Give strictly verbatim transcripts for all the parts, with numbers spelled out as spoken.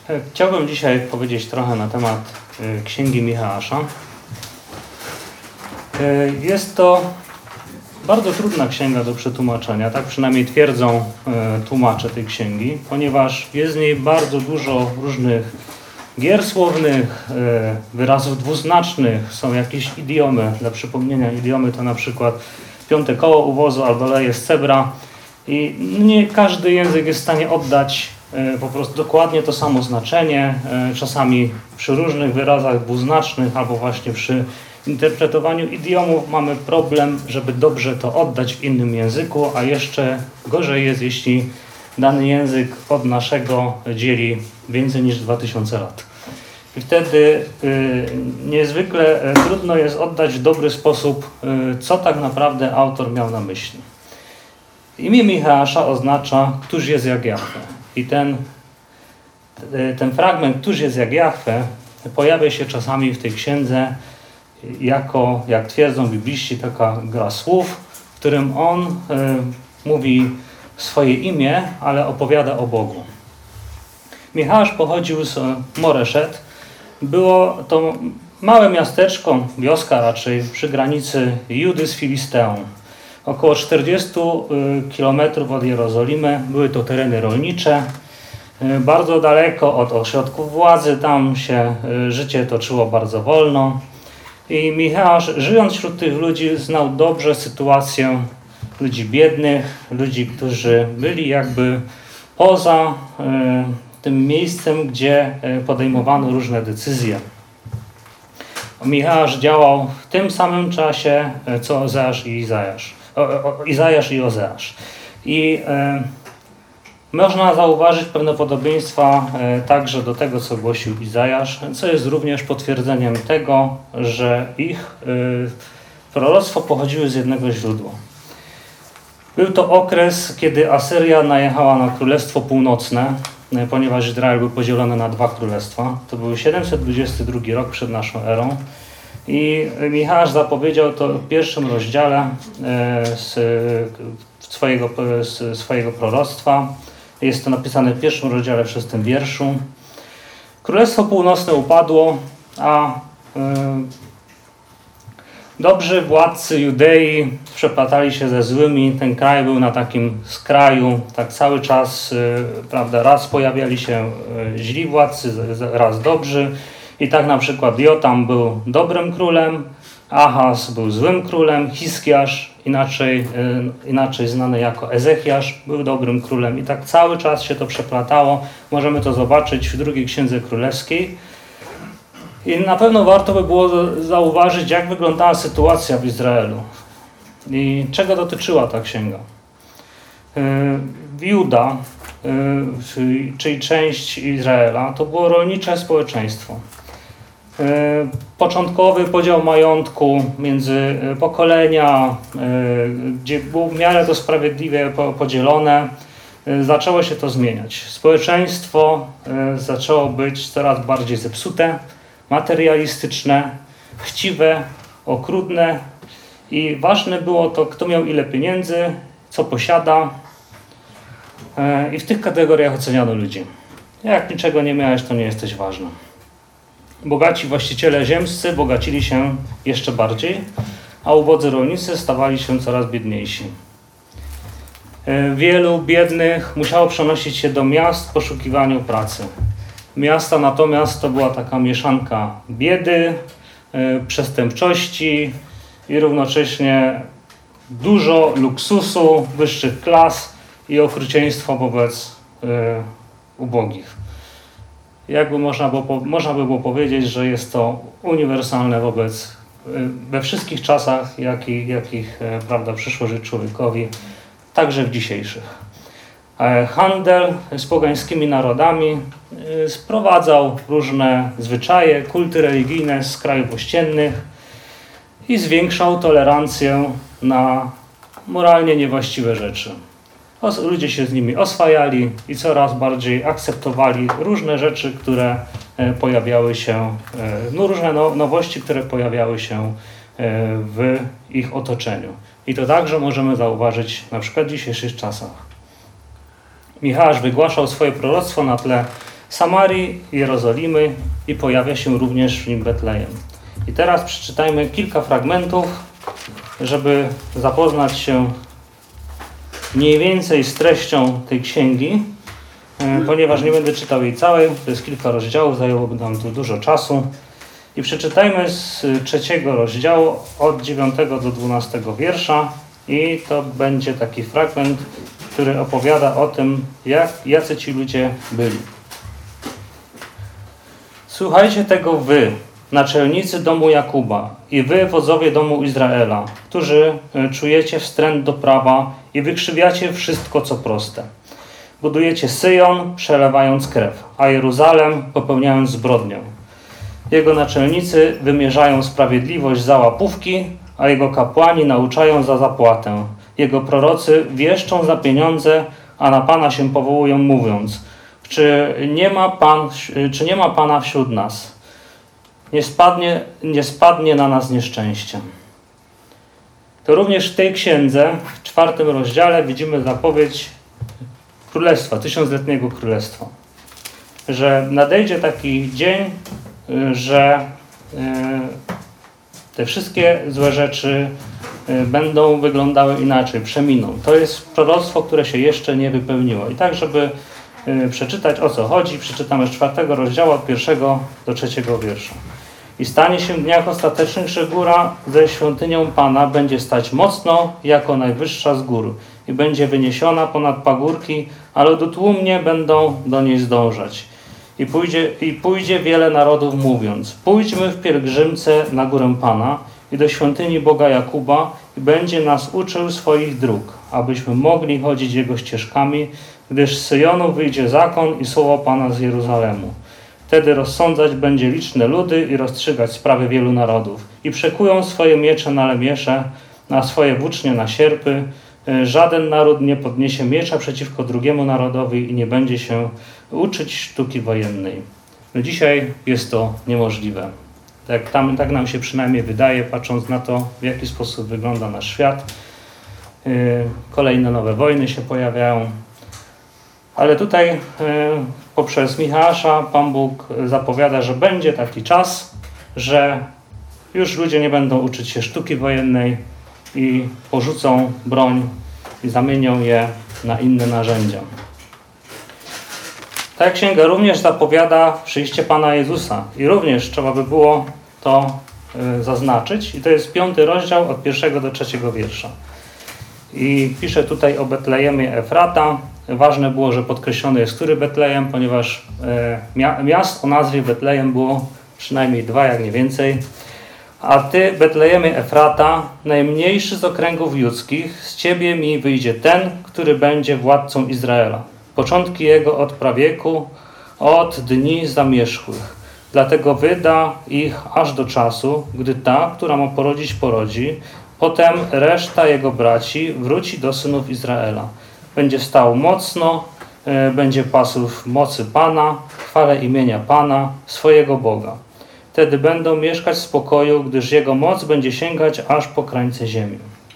Chciałbym dzisiaj powiedzieć trochę na temat Księgi Michała. Jest to bardzo trudna księga do przetłumaczenia, tak przynajmniej twierdzą tłumacze tej księgi, ponieważ jest w niej bardzo dużo różnych gier słownych, wyrazów dwuznacznych, są jakieś idiomy. Dla przypomnienia, idiomy to na przykład piąte koło u wozu albo leje z cebra i nie każdy język jest w stanie oddać po prostu dokładnie to samo znaczenie. Czasami przy różnych wyrazach dwuznacznych albo właśnie przy interpretowaniu idiomów mamy problem, żeby dobrze to oddać w innym języku, a jeszcze gorzej jest, jeśli dany język od naszego dzieli więcej niż dwa tysiące lat. I wtedy y, niezwykle trudno jest oddać w dobry sposób, y, co tak naprawdę autor miał na myśli. Imię Michała oznacza „Któż jest jak Jahwe”. I ten, ten fragment „Któż jest jak Jahwe” pojawia się czasami w tej księdze jako, jak twierdzą bibliści, taka gra słów, w którym on y, mówi swoje imię, ale opowiada o Bogu. Michał pochodził z Moreszet. Było to małe miasteczko, wioska raczej, przy granicy Judy z Filisteą. Około czterdzieści kilometrów od Jerozolimy. Były to tereny rolnicze. Bardzo daleko od ośrodków władzy. Tam się życie toczyło bardzo wolno. I Michał, żyjąc wśród tych ludzi, znał dobrze sytuację ludzi biednych, ludzi, którzy byli jakby poza y, tym miejscem, gdzie podejmowano różne decyzje. Michał działał w tym samym czasie, co Ozeasz i Izajasz. O, o, Izajasz i Ozeasz. I y, można zauważyć pewne podobieństwa y, także do tego, co głosił Izajasz, co jest również potwierdzeniem tego, że ich y, proroctwo pochodziło z jednego źródła. Był to okres, kiedy Asyria najechała na Królestwo Północne, ponieważ Izrael był podzielony na dwa królestwa. To był siedemset dwudziesty drugi rok przed naszą erą. I Michał zapowiedział to w pierwszym rozdziale z swojego, z swojego proroctwa. Jest to napisane w pierwszym rozdziale w szóstym wierszu. Królestwo Północne upadło, a dobrzy władcy Judei przeplatali się ze złymi. Ten kraj był na takim skraju, tak cały czas, prawda, raz pojawiali się źli władcy, raz dobrzy. I tak na przykład Jotam był dobrym królem, Ahaz był złym królem, Hiskiasz, inaczej, inaczej znany jako Ezechiasz, był dobrym królem. I tak cały czas się to przeplatało. Możemy to zobaczyć w drugiej Księdze Królewskiej. I na pewno warto by było zauważyć, jak wyglądała sytuacja w Izraelu i czego dotyczyła ta księga. Juda, czyli część Izraela, to było rolnicze społeczeństwo. Początkowy podział majątku między pokolenia, gdzie było w miarę to sprawiedliwie podzielone, zaczęło się to zmieniać. Społeczeństwo zaczęło być coraz bardziej zepsute, materialistyczne, chciwe, okrutne i ważne było to, kto miał ile pieniędzy, co posiada i w tych kategoriach oceniano ludzi. Jak niczego nie miałeś, to nie jesteś ważny. Bogaci właściciele ziemscy bogacili się jeszcze bardziej, a ubodzy rolnicy stawali się coraz biedniejsi. Wielu biednych musiało przenosić się do miast w poszukiwaniu pracy. Miasta natomiast to była taka mieszanka biedy, y, przestępczości i równocześnie dużo luksusu, wyższych klas i okrucieństwo wobec y, ubogich. Jakby można, było, można by było powiedzieć, że jest to uniwersalne wobec, y, we wszystkich czasach, jakich, jakich y, prawda, przyszło żyć człowiekowi, także w dzisiejszych. Handel z pogańskimi narodami sprowadzał różne zwyczaje, kulty religijne z krajów ościennych i zwiększał tolerancję na moralnie niewłaściwe rzeczy. Ludzie się z nimi oswajali i coraz bardziej akceptowali różne rzeczy, które pojawiały się, no różne nowości, które pojawiały się w ich otoczeniu. I to także możemy zauważyć na przykład w dzisiejszych czasach. Michał wygłaszał swoje proroctwo na tle Samarii, Jerozolimy i pojawia się również w nim Betlejem. I teraz przeczytajmy kilka fragmentów, żeby zapoznać się mniej więcej z treścią tej księgi, ponieważ nie będę czytał jej całej, to jest kilka rozdziałów, zajęłoby nam tu dużo czasu. I przeczytajmy z trzeciego rozdziału od dziewiątego do dwunastego wiersza i to będzie taki fragment, który opowiada o tym, jak, jacy ci ludzie byli. Słuchajcie tego wy, naczelnicy domu Jakuba i wy, wodzowie domu Izraela, którzy czujecie wstręt do prawa i wykrzywiacie wszystko, co proste. Budujecie Syjon, przelewając krew, a Jeruzalem popełniając zbrodnię. Jego naczelnicy wymierzają sprawiedliwość za łapówki, a jego kapłani nauczają za zapłatę. Jego prorocy wieszczą za pieniądze, a na Pana się powołują, mówiąc: Czy nie ma, pan, czy nie ma Pana wśród nas? Nie spadnie, nie spadnie na nas nieszczęście. To również w tej księdze, w czwartym rozdziale, widzimy zapowiedź królestwa, tysiącletniego królestwa. Że nadejdzie taki dzień, że te wszystkie złe rzeczy będą wyglądały inaczej, przeminą. To jest proroctwo, które się jeszcze nie wypełniło. I tak, żeby przeczytać, o co chodzi, przeczytamy z czwartego rozdziału od pierwszego do trzeciego wiersza. I stanie się w dniach ostatecznych, że góra ze świątynią Pana będzie stać mocno jako najwyższa z gór i będzie wyniesiona ponad pagórki, a ludotłumnie będą do niej zdążać. I pójdzie, I pójdzie wiele narodów, mówiąc: Pójdźmy w pielgrzymce na górę Pana i do świątyni Boga Jakuba i będzie nas uczył swoich dróg, abyśmy mogli chodzić Jego ścieżkami, gdyż z Syjonu wyjdzie zakon i słowo Pana z Jeruzalemu. Wtedy rozsądzać będzie liczne ludy i rozstrzygać sprawy wielu narodów. I przekują swoje miecze na lemiesze, a swoje włócznie na sierpy. Żaden naród nie podniesie miecza przeciwko drugiemu narodowi i nie będzie się uczyć sztuki wojennej. No dzisiaj jest to niemożliwe. Tak, tam, tak nam się przynajmniej wydaje, patrząc na to, w jaki sposób wygląda nasz świat. Yy, kolejne nowe wojny się pojawiają. Ale tutaj yy, poprzez Michała Pan Bóg zapowiada, że będzie taki czas, że już ludzie nie będą uczyć się sztuki wojennej i porzucą broń i zamienią je na inne narzędzia. Ta księga również zapowiada przyjście Pana Jezusa i również trzeba by było to y, zaznaczyć. I to jest piąty rozdział od pierwszego do trzeciego wiersza. I pisze tutaj o Betlejemie Efrata. Ważne było, że podkreślony jest który Betlejem, ponieważ y, mia- miast o nazwie Betlejem było przynajmniej dwa, jak nie więcej. A ty, Betlejemie Efrata, najmniejszy z okręgów judzkich, z ciebie mi wyjdzie ten, który będzie władcą Izraela. Początki jego od prawieku, od dni zamierzchłych. Dlatego wyda ich aż do czasu, gdy ta, która ma porodzić, porodzi. Potem reszta jego braci wróci do synów Izraela. Będzie stał mocno, e, będzie pasł w mocy Pana, chwale imienia Pana, swojego Boga. Wtedy będą mieszkać w spokoju, gdyż jego moc będzie sięgać aż po krańce ziemi.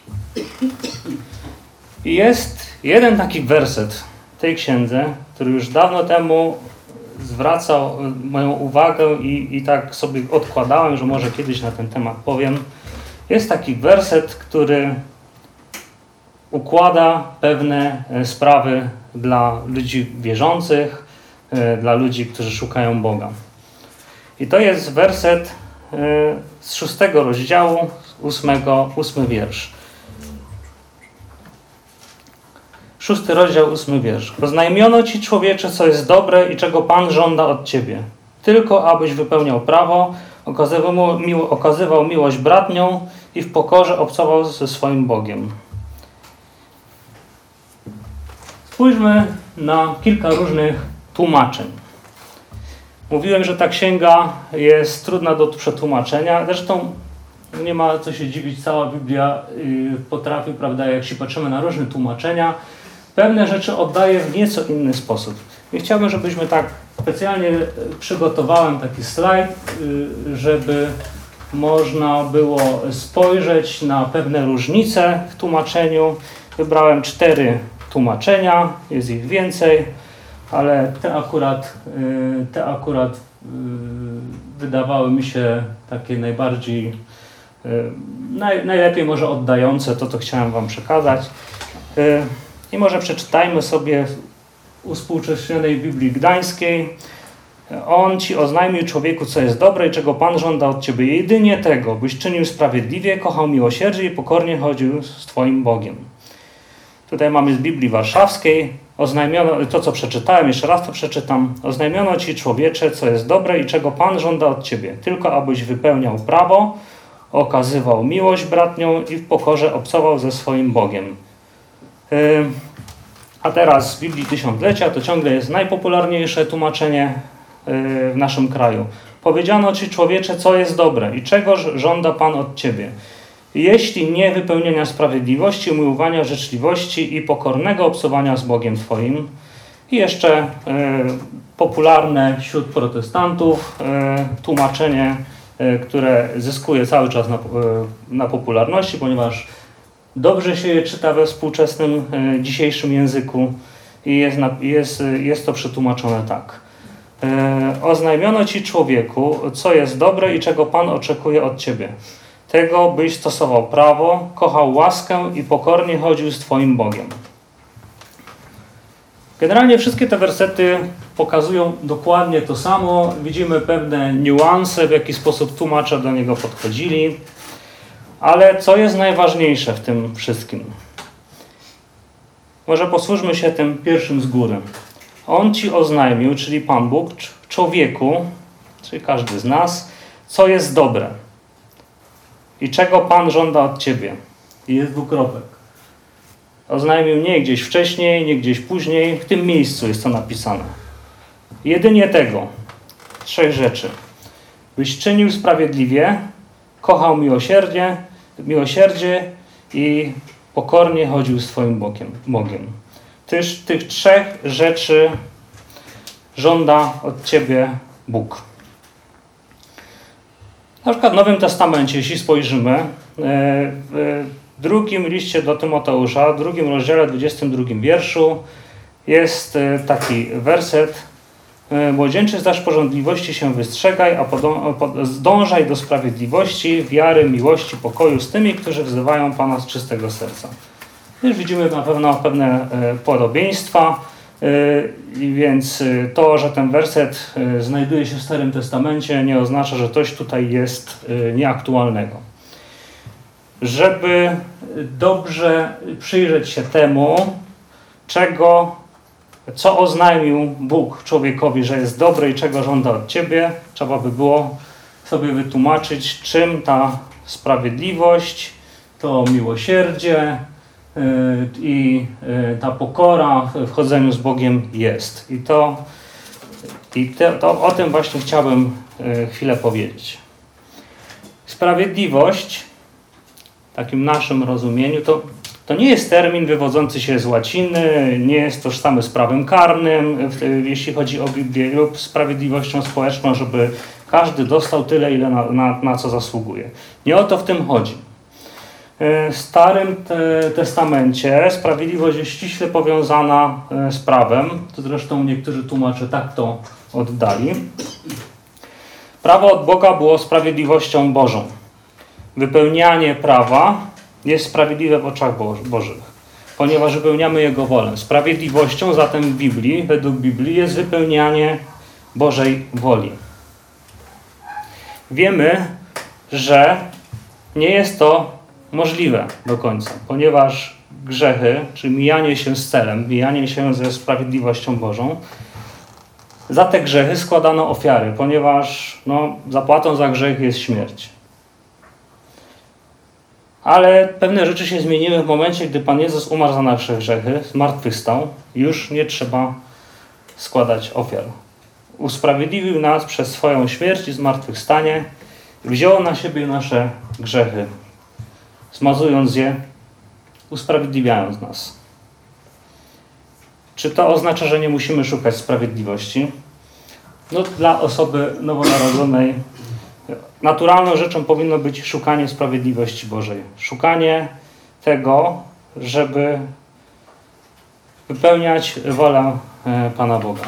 I jest jeden taki werset w tej księdze, który już dawno temu zwracał moją uwagę i, i tak sobie odkładałem, że może kiedyś na ten temat powiem. Jest taki werset, który układa pewne sprawy dla ludzi wierzących, dla ludzi, którzy szukają Boga. I to jest werset z szóstego rozdziału, ósmego, ósmy wiersz. Szósty rozdział, ósmy wiersz. Oznajmiono ci, człowiecze, co jest dobre i czego Pan żąda od ciebie. Tylko abyś wypełniał prawo, okazywał, miło, okazywał miłość bratnią i w pokorze obcował ze swoim Bogiem. Spójrzmy na kilka różnych tłumaczeń. Mówiłem, że ta księga jest trudna do przetłumaczenia. Zresztą nie ma co się dziwić, cała Biblia potrafi, prawda, jak się patrzymy na różne tłumaczenia, pewne rzeczy oddaje w nieco inny sposób. I chciałbym, żebyśmy tak specjalnie przygotowałem taki slajd, żeby można było spojrzeć na pewne różnice w tłumaczeniu. Wybrałem cztery tłumaczenia, jest ich więcej. ale te akurat, te akurat wydawały mi się takie najbardziej, naj, najlepiej może oddające to, co chciałem wam przekazać. I może przeczytajmy sobie uspółcześnionej Biblii Gdańskiej. On ci oznajmił, człowieku, co jest dobre i czego Pan żąda od ciebie. Jedynie tego, byś czynił sprawiedliwie, kochał miłosierdzie i pokornie chodził z twoim Bogiem. Tutaj mamy z Biblii Warszawskiej. Oznajmiono, to co przeczytałem, jeszcze raz to przeczytam. Oznajmiono ci, człowiecze, co jest dobre i czego Pan żąda od ciebie. Tylko abyś wypełniał prawo, okazywał miłość bratnią i w pokorze obcował ze swoim Bogiem. Yy, a teraz z Biblii Tysiąclecia to ciągle jest najpopularniejsze tłumaczenie w naszym kraju. Powiedziano ci, człowiecze, co jest dobre i czego żąda Pan od ciebie. Jeśli nie wypełnienia sprawiedliwości, umiłowania życzliwości i pokornego obcowania z Bogiem twoim. I jeszcze y, popularne wśród protestantów y, tłumaczenie, y, które zyskuje cały czas na, y, na popularności, ponieważ dobrze się je czyta we współczesnym y, dzisiejszym języku i jest, na, jest, jest to przetłumaczone tak. Yy, oznajmiono ci, człowieku, co jest dobre i czego Pan oczekuje od ciebie. Tego, byś stosował prawo, kochał łaskę i pokornie chodził z twoim Bogiem. Generalnie wszystkie te wersety pokazują dokładnie to samo. Widzimy pewne niuanse, w jaki sposób tłumacze do niego podchodzili. Ale co jest najważniejsze w tym wszystkim? Może posłużmy się tym pierwszym z góry. On ci oznajmił, czyli Pan Bóg, człowieku, czyli każdy z nas, co jest dobre i czego Pan żąda od ciebie. I jest dwukropek. Oznajmił nie gdzieś wcześniej, nie gdzieś później, w tym miejscu jest to napisane. Jedynie tego, trzech rzeczy. Byś czynił sprawiedliwie, kochał miłosierdzie, miłosierdzie i pokornie chodził z twoim Bogiem. Bogiem. Tyż tych trzech rzeczy żąda od ciebie Bóg. Na przykład w Nowym Testamencie, jeśli spojrzymy, w drugim liście do Tymoteusza, w drugim rozdziale, dwudziestym drugim wierszu jest taki werset. Młodzieńczy zaś porządliwości się wystrzegaj, a zdążaj do sprawiedliwości, wiary, miłości, pokoju z tymi, którzy wzywają Pana z czystego serca. Już widzimy na pewno pewne podobieństwa, więc to, że ten werset znajduje się w Starym Testamencie, nie oznacza, że coś tutaj jest nieaktualnego. Żeby dobrze przyjrzeć się temu, czego, co oznajmił Bóg człowiekowi, że jest dobre i czego żąda od ciebie, trzeba by było sobie wytłumaczyć, czym ta sprawiedliwość, to miłosierdzie i ta pokora w chodzeniu z Bogiem jest. I to, i te, to o tym właśnie chciałbym chwilę powiedzieć. Sprawiedliwość, w takim naszym rozumieniu, to, to nie jest termin wywodzący się z łaciny, nie jest tożsamy z prawem karnym, jeśli chodzi o Biblię, lub sprawiedliwością społeczną, żeby każdy dostał tyle, ile na, na, na co zasługuje. Nie o to w tym chodzi. W Starym Testamencie sprawiedliwość jest ściśle powiązana z prawem. To zresztą niektórzy tłumacze tak to oddali. Prawo od Boga było sprawiedliwością Bożą. Wypełnianie prawa jest sprawiedliwe w oczach Bożych, ponieważ wypełniamy Jego wolę. Sprawiedliwością zatem w Biblii, według Biblii, jest wypełnianie Bożej woli. Wiemy, że nie jest to możliwe do końca, ponieważ grzechy, czy mijanie się z celem, mijanie się ze sprawiedliwością Bożą, za te grzechy składano ofiary, ponieważ no, zapłatą za grzech jest śmierć. Ale pewne rzeczy się zmieniły w momencie, gdy Pan Jezus umarł za nasze grzechy, zmartwychwstał, już nie trzeba składać ofiar. Usprawiedliwił nas przez swoją śmierć i zmartwychwstanie, wziął na siebie nasze grzechy, zmazując je, usprawiedliwiając nas. Czy to oznacza, że nie musimy szukać sprawiedliwości? No, dla osoby nowonarodzonej naturalną rzeczą powinno być szukanie sprawiedliwości Bożej. Szukanie tego, żeby wypełniać wolę Pana Boga.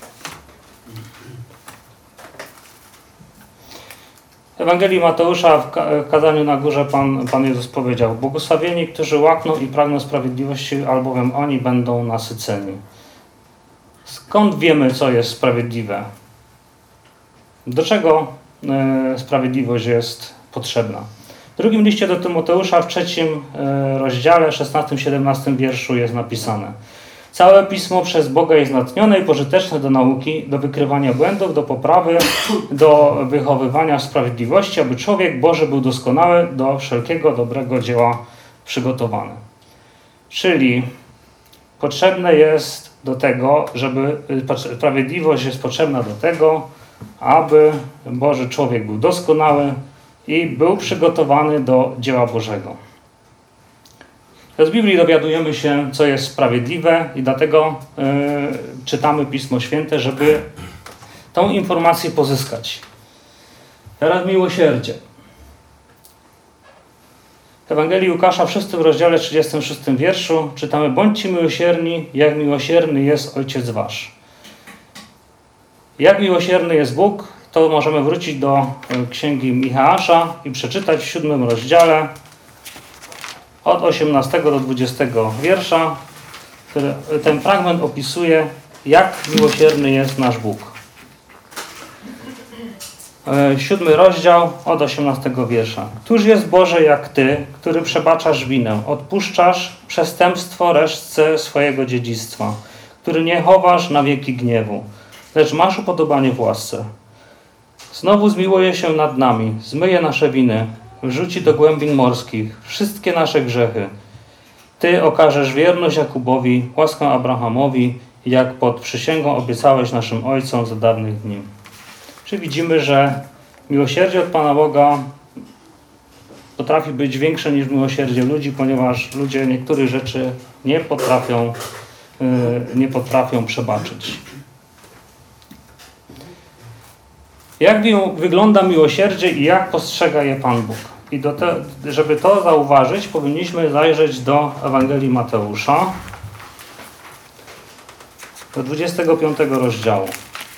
W Ewangelii Mateusza w kazaniu na górze Pan, Pan Jezus powiedział: błogosławieni, którzy łakną i pragną sprawiedliwości, albowiem oni będą nasyceni. Skąd wiemy, co jest sprawiedliwe? Do czego e, sprawiedliwość jest potrzebna? W drugim liście do Tymoteusza, w trzecim e, rozdziale, szesnastym siedemnastym wierszu jest napisane: całe Pismo przez Boga jest natchnione i pożyteczne do nauki, do wykrywania błędów, do poprawy, do wychowywania w sprawiedliwości, aby człowiek Boży był doskonały, do wszelkiego dobrego dzieła przygotowany. Czyli potrzebne jest do tego, żeby sprawiedliwość jest potrzebna do tego, aby Boży człowiek był doskonały i był przygotowany do dzieła Bożego. Z Biblii dowiadujemy się, co jest sprawiedliwe i dlatego yy, czytamy Pismo Święte, żeby tą informację pozyskać. Teraz miłosierdzie. W Ewangelii Łukasza w szóstym rozdziale, trzydziestym szóstym wierszu czytamy: bądźcie miłosierni, jak miłosierny jest Ojciec wasz. Jak miłosierny jest Bóg, to możemy wrócić do Księgi Micheasza i przeczytać w siódmym rozdziale od osiemnastego do dwudziestego wiersza, który ten fragment opisuje, jak miłosierny jest nasz Bóg. Siódmy rozdział od osiemnastego wiersza. Któż jest Boże jak Ty, który przebaczasz winę, odpuszczasz przestępstwo resztce swojego dziedzictwa, który nie chowasz na wieki gniewu, lecz masz upodobanie w łasce. Znowu zmiłuje się nad nami, zmyje nasze winy, wrzuci do głębin morskich wszystkie nasze grzechy. Ty okażesz wierność Jakubowi, łaskę Abrahamowi, jak pod przysięgą obiecałeś naszym ojcom za dawnych dni. Czy widzimy, że miłosierdzie od Pana Boga potrafi być większe niż miłosierdzie ludzi, ponieważ ludzie niektórych rzeczy nie potrafią, yy, nie potrafią przebaczyć. Jak wygląda miłosierdzie i jak postrzega je Pan Bóg? I do te, żeby to zauważyć, powinniśmy zajrzeć do Ewangelii Mateusza, do dwudziestego piątego rozdziału.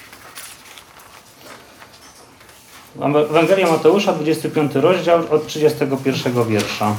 Ewangelia Mateusza, dwudziesty piąty rozdział, od trzydziestego pierwszego wiersza.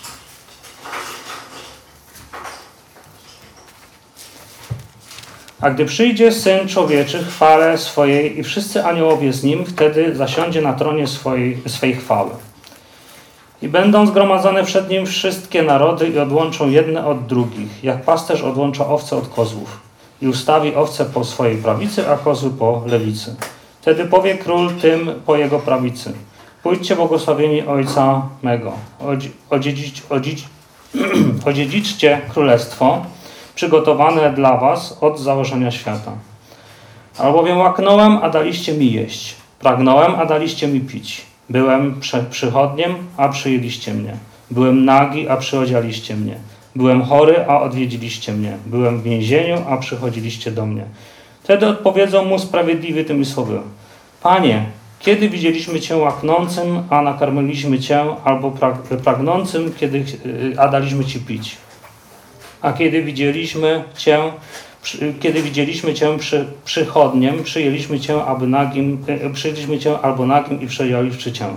A gdy przyjdzie Syn Człowieczy w chwale swojej i wszyscy aniołowie z Nim, wtedy zasiądzie na tronie swojej, swej chwały. I będą zgromadzone przed Nim wszystkie narody i odłączą jedne od drugich, jak pasterz odłącza owce od kozłów. I ustawi owce po swojej prawicy, a kozły po lewicy. Wtedy powie król tym po jego prawicy: pójdźcie błogosławieni Ojca mego, odziedzic, odziedzic, odziedziczcie królestwo, przygotowane dla was od założenia świata. Albowiem łaknąłem, a daliście mi jeść. Pragnąłem, a daliście mi pić. Byłem przychodniem, a przyjęliście mnie. Byłem nagi, a przyodzialiście mnie. Byłem chory, a odwiedziliście mnie. Byłem w więzieniu, a przychodziliście do mnie. Wtedy odpowiedzą mu sprawiedliwi tymi słowy: Panie, kiedy widzieliśmy Cię łaknącym, a nakarmiliśmy Cię, albo pragnącym, kiedy, a daliśmy Ci pić? A kiedy widzieliśmy Cię, kiedy widzieliśmy Cię przy, przychodniem, przyjęliśmy Cię, aby nagim, przyjęliśmy Cię albo nagim i przejęliśmy Cię.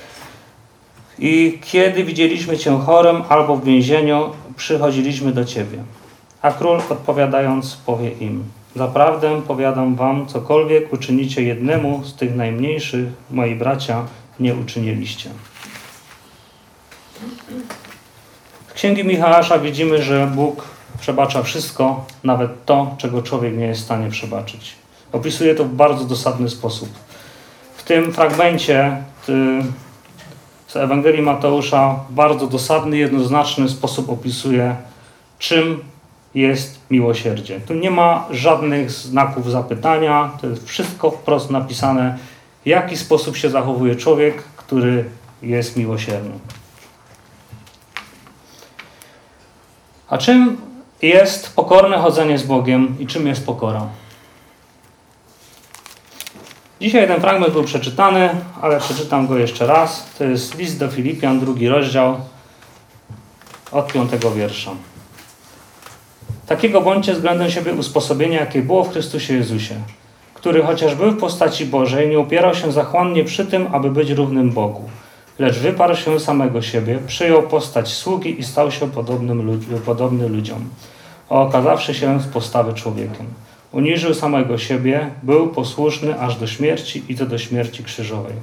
I kiedy widzieliśmy Cię chorym albo w więzieniu, przychodziliśmy do Ciebie. A król odpowiadając powie im: zaprawdę powiadam wam, cokolwiek uczynicie jednemu z tych najmniejszych, moi bracia, nie uczyniliście. W Księgi Micheasza widzimy, że Bóg przebacza wszystko, nawet to, czego człowiek nie jest w stanie przebaczyć. Opisuje to w bardzo dosadny sposób. W tym fragmencie z Ewangelii Mateusza w bardzo dosadny, jednoznaczny sposób opisuje, czym jest miłosierdzie. Tu nie ma żadnych znaków zapytania, to jest wszystko wprost napisane, w jaki sposób się zachowuje człowiek, który jest miłosierny. A czym jest pokorne chodzenie z Bogiem i czym jest pokora? Dzisiaj ten fragment był przeczytany, ale przeczytam go jeszcze raz. To jest list do Filipian, drugi rozdział, od piątego wiersza. Takiego bądźcie względem siebie usposobienia, jakie było w Chrystusie Jezusie, który chociaż był w postaci Bożej, nie upierał się zachłannie przy tym, aby być równym Bogu, lecz wyparł się samego siebie, przyjął postać sługi i stał się podobnym lud podobny ludziom, a okazawszy się z postawy człowiekiem. Uniżył samego siebie, był posłuszny aż do śmierci i to do śmierci krzyżowej.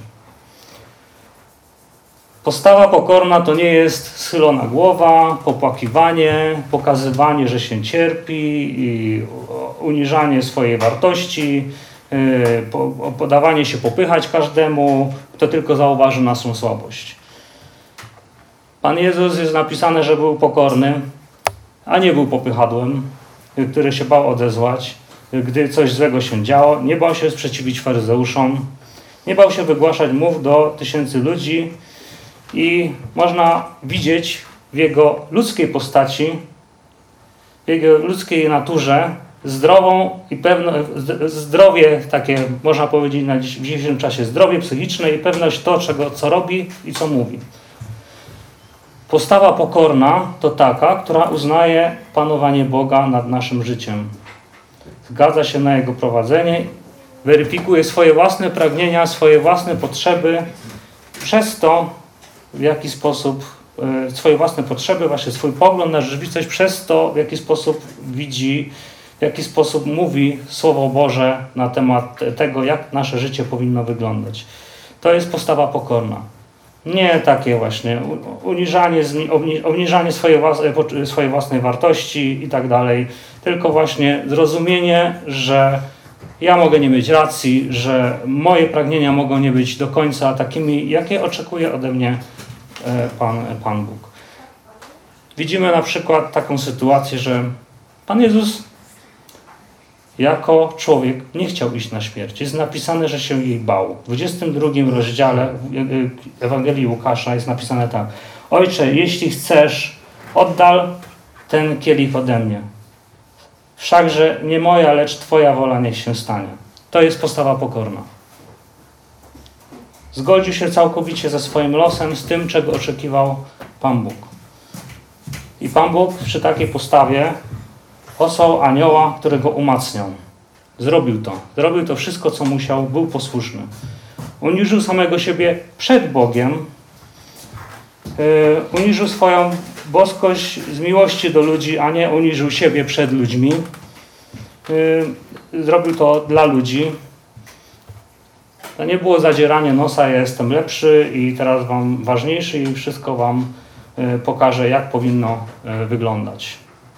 Postawa pokorna to nie jest schylona głowa, popłakiwanie, pokazywanie, że się cierpi i uniżanie swojej wartości, podawanie się popychać każdemu, kto tylko zauważy naszą słabość. Pan Jezus jest napisane, że był pokorny, a nie był popychadłem, który się bał odezwać, gdy coś złego się działo. Nie bał się sprzeciwić faryzeuszom, nie bał się wygłaszać mów do tysięcy ludzi i można widzieć w jego ludzkiej postaci, w jego ludzkiej naturze zdrową i pewno, zdrowie takie, można powiedzieć na dziś, w dzisiejszym czasie, zdrowie psychiczne i pewność to, czego, co robi i co mówi. Postawa pokorna to taka, która uznaje panowanie Boga nad naszym życiem. Zgadza się na Jego prowadzenie, weryfikuje swoje własne pragnienia, swoje własne potrzeby, przez to w jaki sposób, e, swoje własne potrzeby, właśnie swój pogląd na rzeczywistość, przez to w jaki sposób widzi, w jaki sposób mówi Słowo Boże na temat tego, jak nasze życie powinno wyglądać. To jest postawa pokorna. Nie takie właśnie uniżanie, obniżanie swojej własnej, swojej własnej wartości i tak dalej, tylko właśnie zrozumienie, że ja mogę nie mieć racji, że moje pragnienia mogą nie być do końca takimi, jakie oczekuje ode mnie Pan, Pan Bóg. Widzimy na przykład taką sytuację, że Pan Jezus jako człowiek nie chciał iść na śmierć. Jest napisane, że się jej bał. W dwudziestym drugim rozdziale Ewangelii Łukasza jest napisane tak. Ojcze, jeśli chcesz, oddal ten kielich ode mnie. Wszakże nie moja, lecz Twoja wola niech się stanie. To jest postawa pokorna. Zgodził się całkowicie ze swoim losem, z tym, czego oczekiwał Pan Bóg. I Pan Bóg przy takiej postawie posłał anioła, którego umacniał. Zrobił to. Zrobił to wszystko, co musiał. Był posłuszny. Uniżył samego siebie przed Bogiem. Yy, uniżył swoją boskość z miłości do ludzi, a nie uniżył siebie przed ludźmi. Yy, zrobił to dla ludzi. To nie było zadzieranie nosa, ja jestem lepszy i teraz wam ważniejszy i wszystko wam yy, pokażę, jak powinno yy, wyglądać.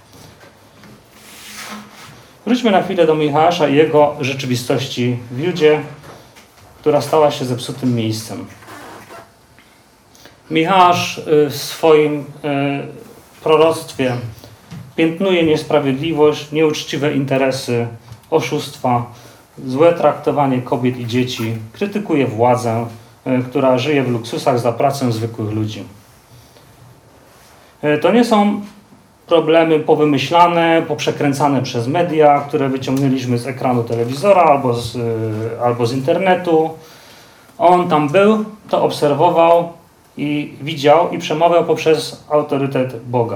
Wróćmy na chwilę do Michała i jego rzeczywistości w Judzie, która stała się zepsutym miejscem. Michał w swoim proroctwie piętnuje niesprawiedliwość, nieuczciwe interesy, oszustwa, złe traktowanie kobiet i dzieci, krytykuje władzę, która żyje w luksusach za pracę zwykłych ludzi. To nie są problemy powymyślane, poprzekręcane przez media, które wyciągnęliśmy z ekranu telewizora albo z, albo z internetu. On tam był, to obserwował i widział i przemawiał poprzez autorytet Boga.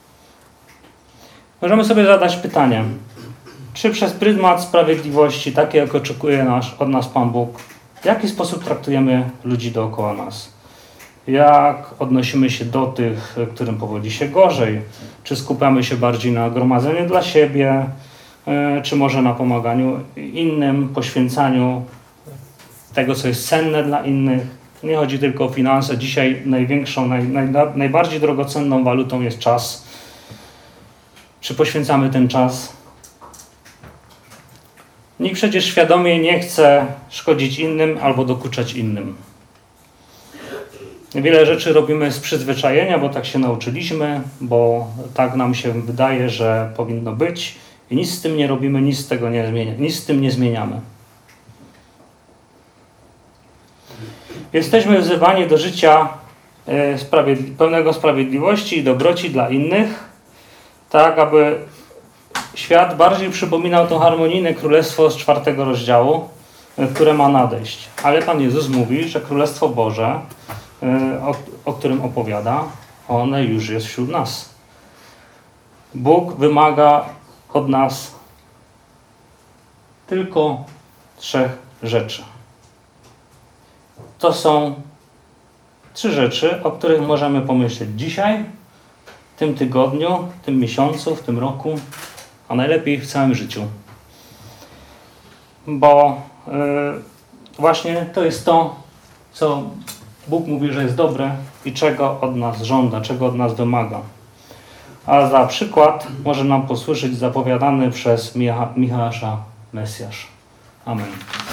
Możemy sobie zadać pytanie, czy przez pryzmat sprawiedliwości, takie jak oczekuje nas, od nas Pan Bóg, w jaki sposób traktujemy ludzi dookoła nas? Jak odnosimy się do tych, którym powodzi się gorzej? Czy skupiamy się bardziej na gromadzeniu dla siebie, czy może na pomaganiu innym, poświęcaniu tego, co jest cenne dla innych? Nie chodzi tylko o finanse. Dzisiaj największą, naj, naj, najbardziej drogocenną walutą jest czas. Czy poświęcamy ten czas? Nikt przecież świadomie nie chce szkodzić innym albo dokuczać innym. Wiele rzeczy robimy z przyzwyczajenia, bo tak się nauczyliśmy, bo tak nam się wydaje, że powinno być i nic z tym nie robimy, nic z tego nie zmienia, nic z tym nie zmieniamy. Jesteśmy wzywani do życia sprawiedli- pełnego sprawiedliwości i dobroci dla innych, tak aby świat bardziej przypominał to harmonijne królestwo z czwartego rozdziału, które ma nadejść. Ale Pan Jezus mówi, że Królestwo Boże, O, o którym opowiada, one już jest wśród nas. Bóg wymaga od nas tylko trzech rzeczy. To są trzy rzeczy, o których możemy pomyśleć dzisiaj, w tym tygodniu, w tym miesiącu, w tym roku, a najlepiej w całym życiu. Bo yy, właśnie to jest to, co Bóg mówi, że jest dobre i czego od nas żąda, czego od nas wymaga. A za przykład może nam posłużyć zapowiadany przez Micha- Michała Mesjasz. Amen.